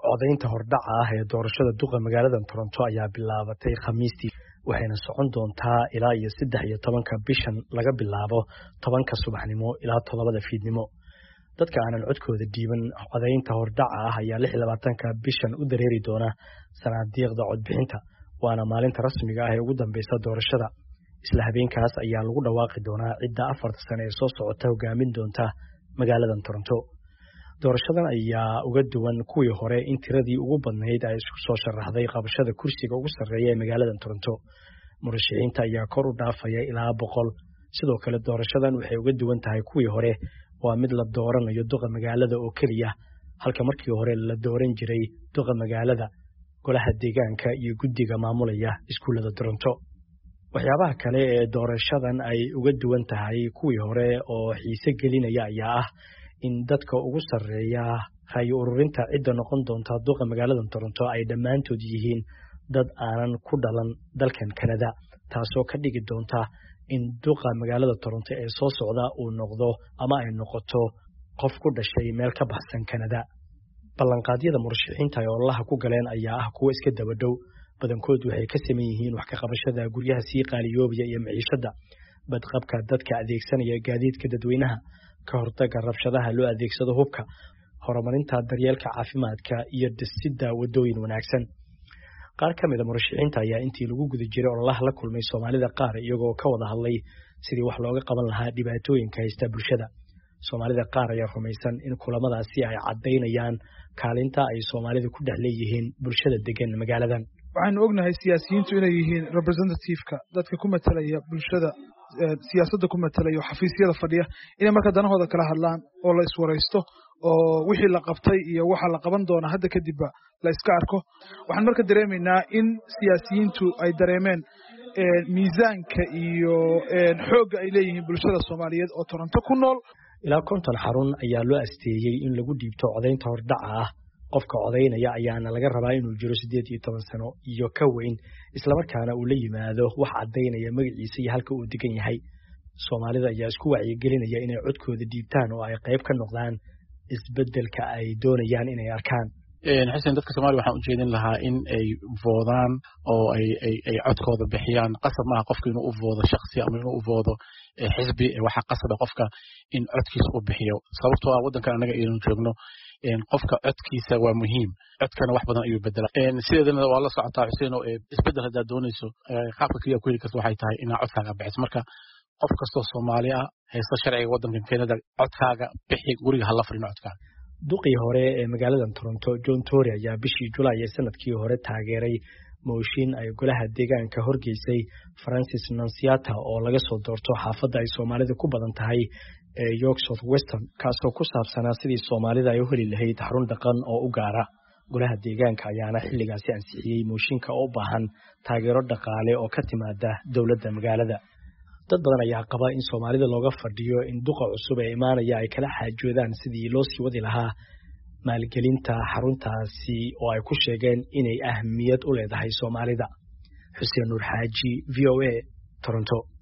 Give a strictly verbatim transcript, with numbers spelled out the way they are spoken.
codaynta hordhaca ah ee doorashada duqa magaalada Toronto ayaa bilaabatay Khamiistii waxayna socon doontaa ilaa iyo saddex iyo tobanka bishan laga bilaabo tobanka subaxnimo ilaa toddobada fiidnimo. Dadka aanan codkooda dhiiban codaynta hordhaca ah ayaa lix iyo labaatanka bishan u dareeri doona sanadiiqda codbixinta waana maalinta rasmiga ah ee ugu dambeysa doorashada. Isla habeenkaas ayaa lagu dhawaaqi doonaa cidda afarta sano ee soo socota hogaamin doonta magaalada Toronto. Doorashadan ayaa uga duwan kuwii hore in tiradii ugu badnayd ay isku soo sharaxday qabashada kursiga ugu sarreeya ee magaalada Toronto. Murashaxiinta ayaa kor u dhaafaya ilaa boqol. Sidoo kale doorashadan waxay uga duwan tahay kuwii hore waa mid la dooranayo duqa magaalada oo kaliya halka markii hore la dooran jiray duqa magaalada, golaha deegaanka iyo guddiga maamulaya iskuulada Toronto. Waxyaabaha kale ee doorashadan ay uga duwan tahay kuwii hore oo xiise gelinaya ayaa ah in dadka ugu sarreeya hay ururinta cidda noqon doonta duqa magaalada Toronto ay dhammaantood yihiin dad aanan ku dhalan dalkan Canada, taasoo ka dhigi doonta in duqa magaalada Toronto ee soo socda uu noqdo ama ay noqoto qof ku dhashay meel ka baxsan Canada. Ballanqaadyada murashaxiinta ee ololaha ku galeen ayaa ah kuwo iska daba dhow. Badankood waxay ka sameyn yihiin wax ka qabashada guryaha sii qaaliyoobaya iyo maciishada, badqabka dadka adeegsanaya gaadiidka dadweynaha, ka hortagga rabshadaha loo adeegsado hubka, horumarinta daryeelka caafimaadka iyo dhisidda wadooyin wanaagsan. Qaar ka mid ah murashaxiinta ayaa intii lagu guda jiray ololaha la kulmay Soomaalida qaar iyagoo ka wada hadlay sidii wax looga qaban lahaa dhibaatooyinka haysta bulshada. Soomaalida qaar ayaa rumaysan in kulamadaasi ay cadeynayaan kaalinta ay Soomaalidu ku dhex leeyihiin bulshada degan magaaladan. waxaanu ognahay siyaasiyiintu inay yihiin representative-ka dadka ku matalaya bulshada siyaasadda ku matalaya xafiisyada fadhiya inay marka danahooda kala hadlaan oo la iswareysto oo wixii la qabtay iyo waxa la qaban doona hadda kadib la iska arko. waxaan marka dareemaynaa in siyaasiyiintu ay dareemeen miisaanka iyo xoogga ay leeyihiin bulshada Soomaaliyeed oo Toronto ku nool. ilaa konton xarun ayaa loo asteeyay in lagu dhiibto codaynta hordhaca ah. qofka codaynaya ayaana laga rabaa inuu jiro siddeed iyo toban sano iyo ka weyn, isla markaana uu la yimaado wax cadeynaya magaciisa iyo halka uu degan yahay. Soomaalida ayaa isku wacyigelinaya inay codkooda dhiibtaan oo ay qayb ka noqdaan isbeddelka ay doonayaan inay arkaan. xuseen dadka Soomaaliya waxaan u jeedin lahaa in ay voodaan oo ay ay ay codkooda bixiyaan. qasab maaha qofka inuu u voodo shakhsi ama inuu u voodo xisbi, waxa qasab ah qofka in codkiisa u bixiyo sababtoo ah waddankan anaga aynu joogno qofka codkiisa waa muhiim. codkana wax badan ayuu bedelaa. sideedana waa la socotaa xuseen oo isbedel haddaad doonayso qaabka kaliya ku heli karto waxay tahay inaad codkaaga bixiso. marka qof kastoo Soomaali ah haysta sharciga waddankan Canada codkaaga bixi, guriga hala fadhin codkaaga. duqii hore ee magaalada Toronto John Tory ayaa bishii July ee sanadkii hore taageeray mooshin ay golaha deegaanka horgeysay Francis Nunziata oo laga soo doorto xaafadda ay Soomaalidu ku badan tahay ee York South Western, kaasoo ku saabsanaa sidii Soomaalida ay u heli lahayd xarun dhaqan oo u gaara. golaha deegaanka ayaana xilligaasi ansixiyey mooshinka oo u baahan taageero dhaqaale oo ka timaada dowladda magaalada. dad badan ayaa qaba in Soomaalida looga fadhiyo in duqa cusub ee imaanaya ay kala xaajoodaan sidii loo sii wadi lahaa maalgelinta xaruntaasi oo ay ku sheegeen inay ahmiyad u leedahay Soomaalida. Xuseen Nuur Xaaji, V O A, Toronto.